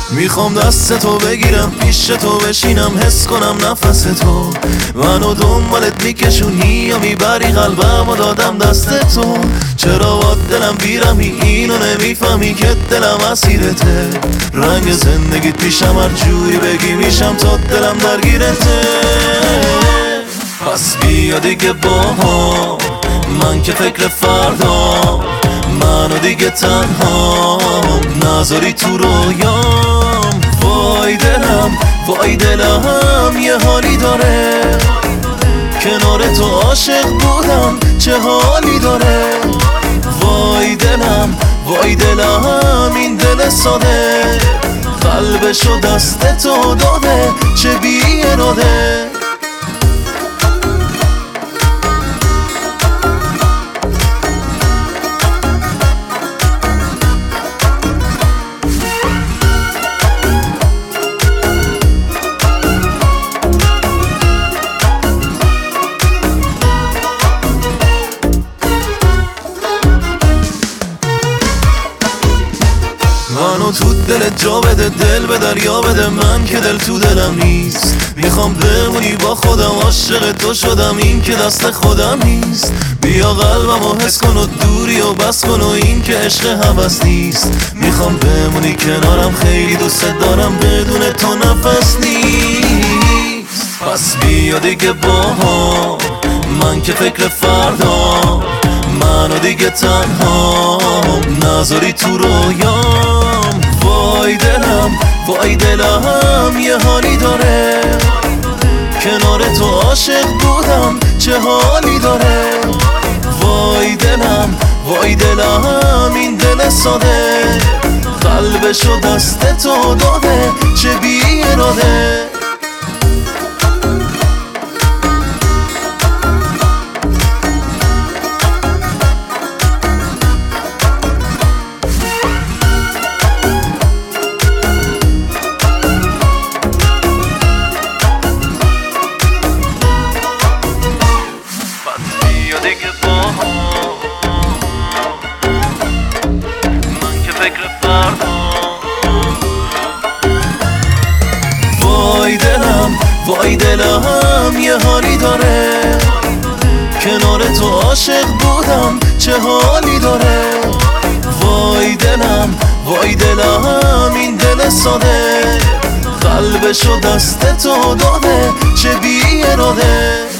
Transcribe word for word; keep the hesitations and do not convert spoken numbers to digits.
میخوام دست تو بگیرم، پیش تو بشینم، حس کنم نفس تو منو دنبالت میکشونی یا میبری قلبم و دادم دست تو. چرا با دلم بیرمی اینو نمیفهمی که دلم اسیرته. رنگ زندگیت پیشم هر جوری بگی میشم تا دلم درگیرته. پس بیا دیگه با هم، من که فکر فردا منو دیگه تنها نذاری تو رویام. وای دلم وای دلم یه حالی داره، کنار تو عاشق بودم چه حالی داره. وای دلم وای دلم این دل ساده، قلبشو دست تو داده چه بی اراده. منو تو دلت جا بده، دل به دریا بده، من که دل تو دلم نیست. میخوام بمونی با خودم، عاشق تو شدم این که دست خودم نیست. بیا قلبمو حس کن و دوری و بس کن و این که عشق هوس نیست. میخوام بمونی کنارم، خیلی دوست دارم، بدون تو نفس نیست. پس بیا دیگه با هم، من که فکر فردا منو دیگه تنها نذاری تو رویام. وای دلم وای دلم یه حالی داره، کنار تو عاشق بودم چه حالی داره. وای دلم وای دلم این دل ساده، قلبشو دست تو داده چه بی اراده. وای دلم وای دلم یه حالی داره، کنار تو عاشق بودم چه حالی داره. وای دلم وای دلم این دل ساده، قلبشو دست تو داده چه بی اراده.